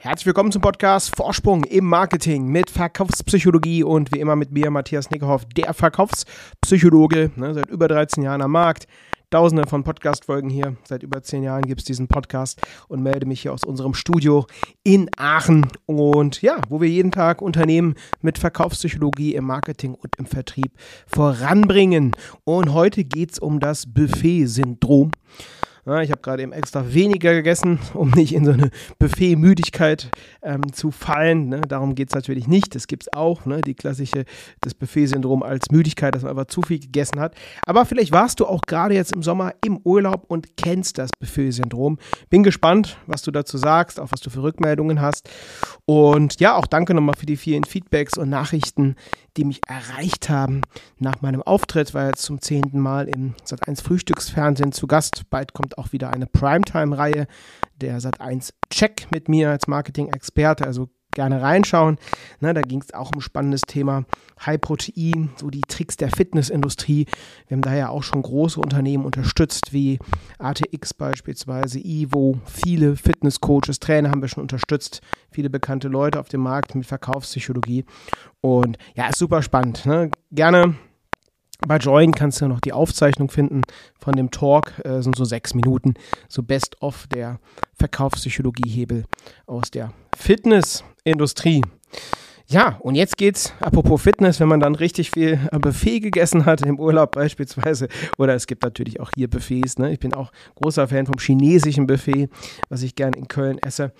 Herzlich willkommen zum Podcast Vorsprung im Marketing mit Verkaufspsychologie und wie immer mit mir, Matthias Nickerhoff, der Verkaufspsychologe, seit über 13 Jahren am Markt. Tausende von Podcast-Folgen hier. Seit über 10 Jahren gibt es diesen Podcast und melde mich hier aus unserem Studio in Aachen. Und ja, wo wir jeden Tag Unternehmen mit Verkaufspsychologie im Marketing und im Vertrieb voranbringen. Und heute geht es um das Buffet-Syndrom. Ja, ich habe gerade eben extra weniger gegessen, um nicht in so eine Buffet-Müdigkeit zu fallen. Ne? Darum geht es natürlich nicht. Das gibt es auch, die klassische, das Buffet-Syndrom als Müdigkeit, dass man einfach zu viel gegessen hat. Aber vielleicht warst du auch gerade jetzt im Sommer im Urlaub und kennst das Buffet-Syndrom. Bin gespannt, was du dazu sagst, auch was du für Rückmeldungen hast. Und ja, auch danke nochmal für die vielen Feedbacks und Nachrichten, die mich erreicht haben nach meinem Auftritt. War jetzt zum 10. Mal im Sat.1 Frühstücksfernsehen zu Gast. Bald kommt auch wieder eine Primetime-Reihe, der Sat.1 Check mit mir als Marketing-Experte, also gerne reinschauen. Da ging es auch um ein spannendes Thema High Protein, so die Tricks der Fitnessindustrie. Wir haben da ja auch schon große Unternehmen unterstützt, wie ATX beispielsweise, Ivo, viele Fitnesscoaches, Trainer haben wir schon unterstützt, viele bekannte Leute auf dem Markt mit Verkaufspsychologie. Und ja, ist super spannend. Gerne bei Join kannst du noch die Aufzeichnung finden von dem Talk, sind so 6 Minuten, so Best-of der Verkaufspsychologie-Hebel aus der Fitnessindustrie. Ja, und jetzt geht's, apropos Fitness, wenn man dann richtig viel Buffet gegessen hat, im Urlaub beispielsweise, oder es gibt natürlich auch hier Buffets, Ich bin auch großer Fan vom chinesischen Buffet, was ich gerne in Köln esse,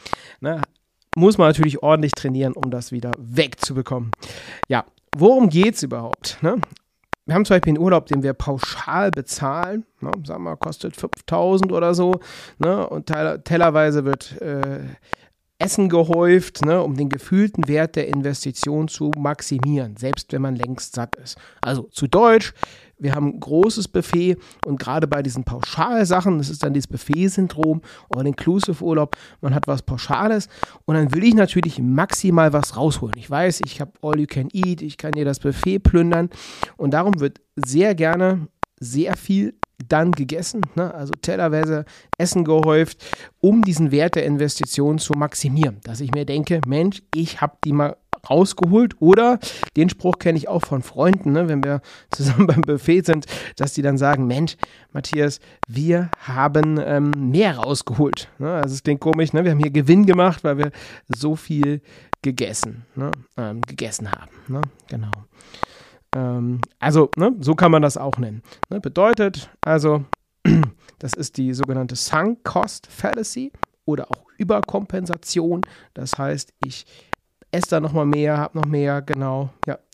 muss man natürlich ordentlich trainieren, um das wieder wegzubekommen. Ja, worum geht's überhaupt, Wir haben zum Beispiel einen Urlaub, den wir pauschal bezahlen, sagen wir mal, kostet 5.000 oder so, und tellerweise wird Essen gehäuft, um den gefühlten Wert der Investition zu maximieren, selbst wenn man längst satt ist. Also zu Deutsch, wir haben ein großes Buffet und gerade bei diesen Pauschalsachen, das ist dann dieses Buffet-Syndrom, All-Inclusive-Urlaub, man hat was Pauschales und dann will ich natürlich maximal was rausholen. Ich weiß, ich habe All-You-Can-Eat, ich kann dir das Buffet plündern und darum wird sehr gerne sehr viel dann gegessen, also tellerweise Essen gehäuft, um diesen Wert der Investition zu maximieren. Dass ich mir denke, Mensch, ich habe die mal rausgeholt oder den Spruch kenne ich auch von Freunden, wenn wir zusammen beim Buffet sind, dass die dann sagen, Mensch, Matthias, wir haben mehr rausgeholt. Also es klingt komisch, wir haben hier Gewinn gemacht, weil wir so viel gegessen haben. Genau. So kann man das auch nennen. Bedeutet also, das ist die sogenannte Sunk Cost Fallacy oder auch Überkompensation. Das heißt, ich esse da nochmal mehr, habe noch mehr, genau.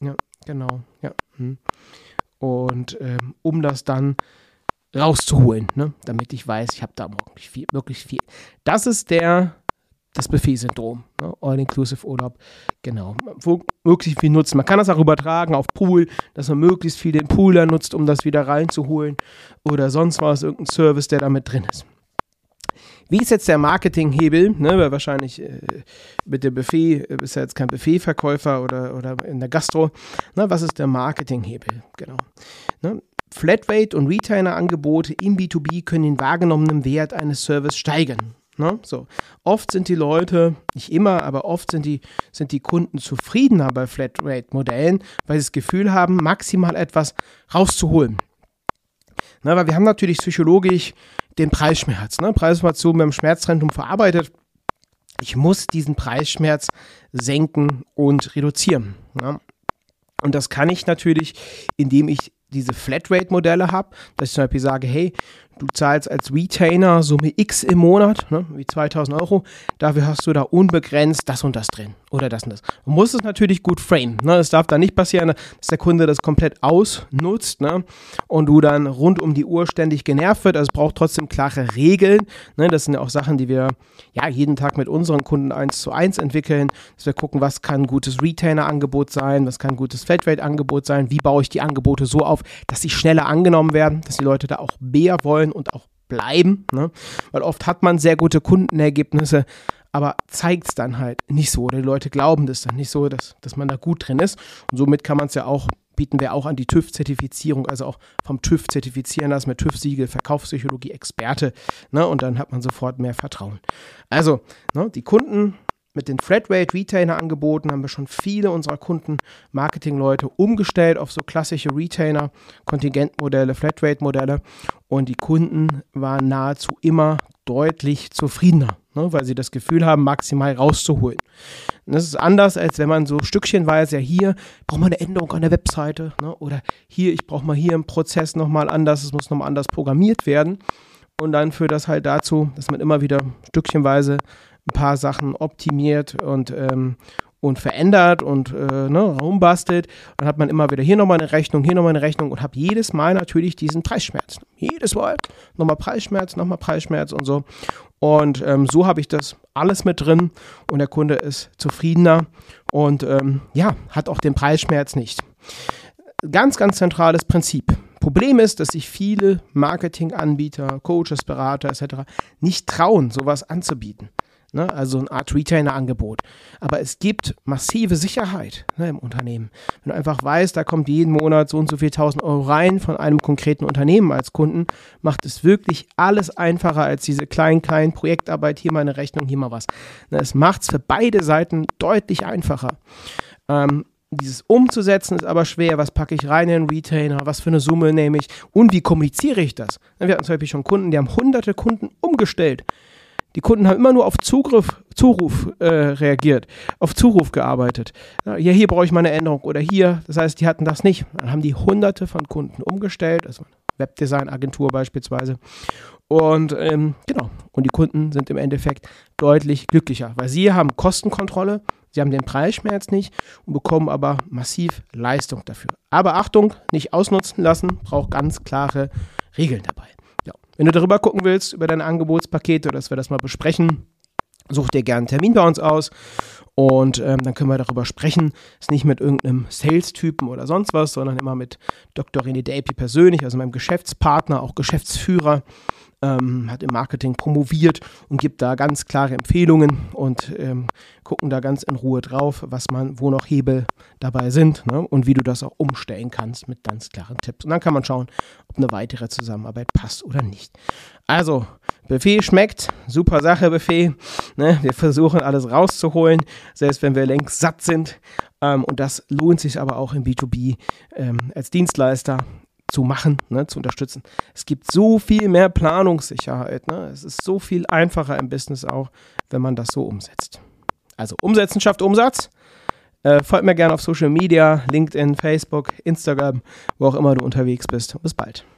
Und um das dann rauszuholen, damit ich weiß, ich habe da wirklich viel. Das ist das Buffet-Syndrom, All-Inclusive-Urlaub, genau, wo möglichst viel nutzen. Man kann das auch übertragen auf Pool, dass man möglichst viel den Pool nutzt, um das wieder reinzuholen oder sonst was, irgendein Service, der da mit drin ist. Wie ist jetzt der Marketinghebel? Weil wahrscheinlich mit dem Buffet bist ja jetzt kein Buffetverkäufer oder in der Gastro. Was ist der Marketinghebel? Genau. Flatrate und Retainer-Angebote im B2B können den wahrgenommenen Wert eines Services steigern. So. Oft sind die Leute, nicht immer, aber oft sind die Kunden zufriedener bei Flatrate-Modellen, weil sie das Gefühl haben, maximal etwas rauszuholen. Weil wir haben natürlich psychologisch den Preisschmerz. Preisinformation beim Schmerzzentrum verarbeitet. Ich muss diesen Preisschmerz senken und reduzieren. Und das kann ich natürlich, indem ich diese Flatrate-Modelle habe, dass ich zum Beispiel sage, hey, du zahlst als Retainer Summe X im Monat, wie 2.000 €, dafür hast du da unbegrenzt das und das drin oder das und das. Man muss es natürlich gut framen, es darf da nicht passieren, dass der Kunde das komplett ausnutzt, und du dann rund um die Uhr ständig genervt wird, also es braucht trotzdem klare Regeln, das sind ja auch Sachen, die wir jeden Tag mit unseren Kunden 1:1 entwickeln, dass wir gucken, was kann ein gutes Retainer-Angebot sein, was kann ein gutes Flatrate-Angebot sein, wie baue ich die Angebote so auf, dass sie schneller angenommen werden, dass die Leute da auch mehr wollen und auch bleiben, weil oft hat man sehr gute Kundenergebnisse, aber zeigt es dann halt nicht so oder die Leute glauben das dann nicht so, dass man da gut drin ist und somit kann man es ja auch, bieten wir auch an die TÜV-Zertifizierung, also auch vom TÜV zertifizieren lassen mit TÜV-Siegel, Verkaufspsychologie, Experte, und dann hat man sofort mehr Vertrauen. Also, die Kunden Mit den Flatrate-Retainer-Angeboten haben wir schon viele unserer Kunden, Marketingleute umgestellt auf so klassische Retainer, Kontingentmodelle, Flatrate-Modelle und die Kunden waren nahezu immer deutlich zufriedener, ne, weil sie das Gefühl haben, maximal rauszuholen. Und das ist anders, als wenn man so stückchenweise, ja hier braucht man eine Änderung an der Webseite, ne, oder hier, ich brauche mal hier im Prozess nochmal anders, es muss nochmal anders programmiert werden. Und dann führt das halt dazu, dass man immer wieder stückchenweise ein paar Sachen optimiert und verändert und rumbastelt. Dann hat man immer wieder hier nochmal eine Rechnung und habe jedes Mal natürlich diesen Preisschmerz. Jedes Mal nochmal Preisschmerz und so. Und so habe ich das alles mit drin und der Kunde ist zufriedener und hat auch den Preisschmerz nicht. Ganz, ganz zentrales Prinzip. Problem ist, dass sich viele Marketinganbieter, Coaches, Berater etc. nicht trauen, sowas anzubieten. Ne? Also eine Art Retainer-Angebot. Aber es gibt massive Sicherheit, ne, im Unternehmen. Wenn du einfach weißt, da kommt jeden Monat so und so viel 1.000 Euro rein von einem konkreten Unternehmen als Kunden, macht es wirklich alles einfacher als diese kleinen Projektarbeit, hier mal eine Rechnung, hier mal was. Ne, es macht es für beide Seiten deutlich einfacher. Dieses umzusetzen ist aber schwer. Was packe ich rein in einen Retainer? Was für eine Summe nehme ich? Und wie kommuniziere ich das? Wir hatten zum Beispiel schon Kunden, die haben hunderte Kunden umgestellt. Die Kunden haben immer nur auf Zuruf reagiert, auf Zuruf gearbeitet. Ja, hier brauche ich mal eine Änderung oder hier. Das heißt, die hatten das nicht. Dann haben die hunderte von Kunden umgestellt, also eine Webdesign-Agentur beispielsweise. Und und die Kunden sind im Endeffekt deutlich glücklicher, weil sie haben Kostenkontrolle, sie haben den Preisschmerz nicht und bekommen aber massiv Leistung dafür. Aber Achtung, nicht ausnutzen lassen, braucht ganz klare Regeln dabei. Ja. Wenn du darüber gucken willst, über deine Angebotspakete, dass wir das mal besprechen, such dir gerne einen Termin bei uns aus und dann können wir darüber sprechen. Ist nicht mit irgendeinem Sales-Typen oder sonst was, sondern immer mit Dr. René Delpy persönlich, also meinem Geschäftspartner, auch Geschäftsführer. Hat im Marketing promoviert und gibt da ganz klare Empfehlungen und gucken da ganz in Ruhe drauf, wo noch Hebel dabei sind, ne? Und wie du das auch umstellen kannst mit ganz klaren Tipps. Und dann kann man schauen, ob eine weitere Zusammenarbeit passt oder nicht. Also, Buffet schmeckt, super Sache Buffet, ne? Wir versuchen alles rauszuholen, selbst wenn wir längst satt sind, und das lohnt sich aber auch im B2B als Dienstleister zu machen, ne, zu unterstützen. Es gibt so viel mehr Planungssicherheit. Ne? Es ist so viel einfacher im Business auch, wenn man das so umsetzt. Also umsetzen schafft Umsatz. Folgt mir gerne auf Social Media, LinkedIn, Facebook, Instagram, wo auch immer du unterwegs bist. Bis bald.